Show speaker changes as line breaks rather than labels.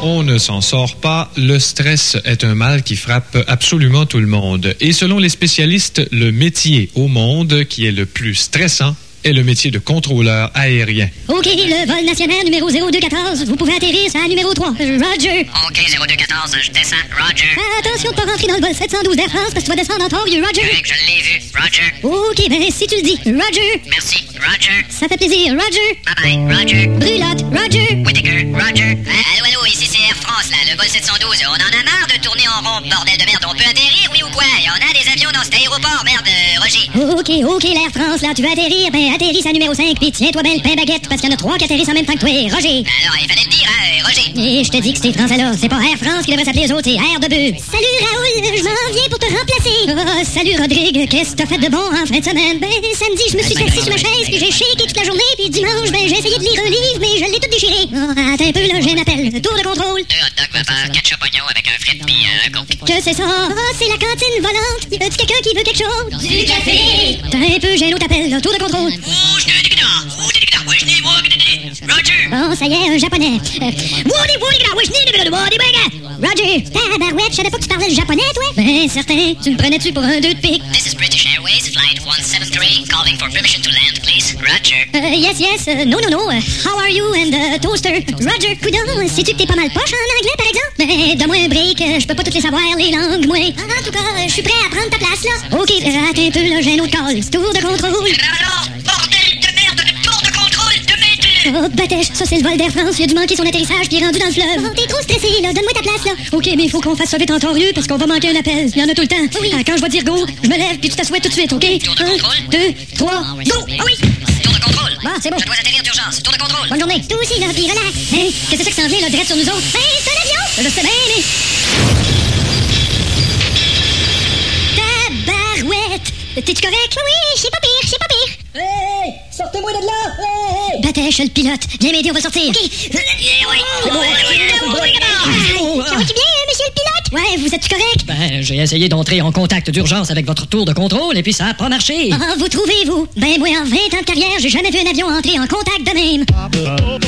on ne s'en sort pas. Le stress est un mal qui frappe absolument tout le monde. Et selon les spécialistes, le métier au monde qui est le plus stressant est le métier de contrôleur aérien.
OK, le vol national numéro 0214, vous pouvez atterrir à numéro 3. Roger.
OK, 0214, je descends. Roger.
Attention de pas rentrer dans le vol 712 d'Air France parce que tu vas descendre en Ontario, Roger.
Correct, je l'ai vu. Roger.
OK, ben si tu le dis. Roger.
Merci. Roger.
Ça fait plaisir, Roger.
Bye-bye. Roger.
Brulotte, Roger.
Whittaker. Roger. Allô, ici c'est Air France, là, le vol 712. On en a marre de tourner en rond, bordel de merde. On peut atterrir, oui ou quoi? On a des avions dans cet aéroport, merde, Roger.
OK, l'Air France, là, tu veux atterrir? Ben atterris à numéro 5, puis tiens-toi bien le pain baguette, parce qu'il y en a 3 qui atterrissent en même temps que toi, Roger.
Alors, il fallait le dire, hein, Roger.
Et je te dis que ces Français-là, c'est pas Air France qui devrait s'appeler les autres, c'est Air de Bœuf. Salut Raoul, je m'en viens pour te remplacer. Salut Rodrigue, qu'est-ce que t'as fait de bon en fin de semaine? Ben samedi, je me suis assis sur ma chaise, puis j'ai shaké toute la journée, puis dimanche, ben j'ai essayé de lire un livre, mais je l'ai tout déchiré. Attends un peu, là, j'ai un appel. Tour de contrôle.
2 hot dogs vapeur, 4 champignons avec un frit puis un coke.
Que c'est ça? C'est la cantine volante. Y a-tu quelqu'un qui veut quelque chose?
Du café!
T'as un peu, j'ai un autre appel, là. Tour de contrôle.
Roger!
Bon, ça y est, un japonais. Roger! Tabarouette, je savais pas que tu parlais le japonais, toi? Ben, certain. Tu me prenais-tu pour un 2 de pique?
This is British Airways, flight 173, calling for permission to land, please. Roger.
Yes. No. How are you and toaster? Roger, coudonc, sais-tu que t'es pas mal poche en anglais, par exemple? Ben, donne-moi un break, je peux pas toutes les savoir, les langues, moi. En tout cas, je suis prêt à prendre ta place, là. OK, attends un peu, là, j'ai un autre call. Tour de contrôle.
Bordel de merde, le tour de contrôle de mètre!
Oh, batèche, ça c'est le vol d'Air France, il a dû manquer son atterrissage puis il est rendu dans le fleuve. Oh, t'es trop stressé, là, donne-moi ta place, là. OK, mais il faut qu'on fasse ça vite en temps lieu parce qu'on va manquer un appel. Il y en a tout le temps. Oui. Quand je vais dire go, je me lève puis tu t'assois tout de suite, OK?
Tour de contrôle.
1, 2, 3, go! Ah oui!
Tour de contrôle.
Bon, c'est bon.
Je dois atterrir d'urgence. Tour de contrôle.
Bonne journée. Toi aussi, là, puis relax. Hein? Qu'est-ce que c'est que ça s'en vient, là, direct sur nous autres? Hey, c'est un avion! Je sais bien, mais... Tabarouette! T'es-tu correct? Oui, c'est pas pire.
Hey! Sortez-moi de là! Hey!
Batèche, le pilote. Viens m'aider, on va sortir. OK. Ça va-tu bien, monsieur le pilote? Ouais, vous êtes-tu correct?
Ben, j'ai essayé d'entrer en contact d'urgence avec votre tour de contrôle et puis ça a pas marché.
Ah, vous trouvez-vous? Ben, moi, en 20 ans de carrière, j'ai jamais vu un avion entrer en contact de même.